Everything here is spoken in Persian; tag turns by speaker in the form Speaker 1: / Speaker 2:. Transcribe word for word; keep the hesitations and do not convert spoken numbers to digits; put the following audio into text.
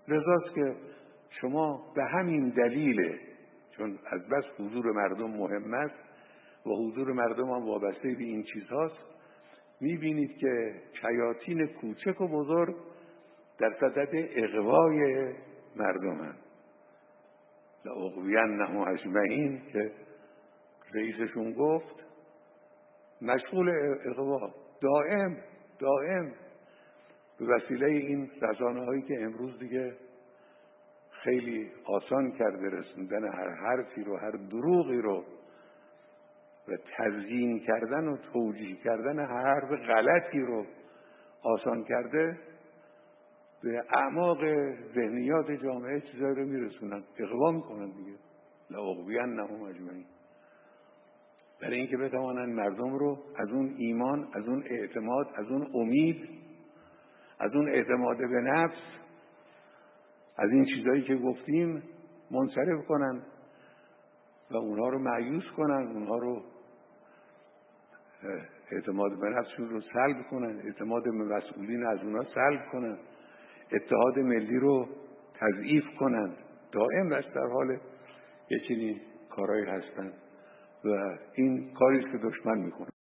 Speaker 1: لذاست که شما به همین دلیل، چون از بس حضور مردم مهم است و حضور مردم هم وابسته به این چیزهاست، میبینید که شیاطین کوچک و بزرگ در صدد اغوای مردم هست. لأغوینهم اجمعین که رئیسشون گفت، مشغول اغوا دائم دائم به وسیله این رسانه هایی که امروز دیگه خیلی آسان کرده رسوندن هر حرفی رو، هر دروغی رو و تزیین کردن و توجیه کردن هر حرف غلطی رو آسان کرده، به اعماق ذهنیات جامعه چیزایی رو میرسونن، اغوا میکنن دیگه. لأغوینهم اجمعین، برای اینکه بتوانن مردم رو از اون ایمان، از اون اعتماد، از اون امید، از اون اعتماد به نفس، از این چیزایی که گفتیم منصرف کنن و اونها رو مایوس کنن، اونها رو اعتماد به نفسشون رو سلب کنن، اعتماد به مسئولین از اونها سلب کنن، اتحاد ملی رو تضعیف کنن. دائم بس در حال یه چنین کارهایی هستن و این کاری که دشمن میکنه.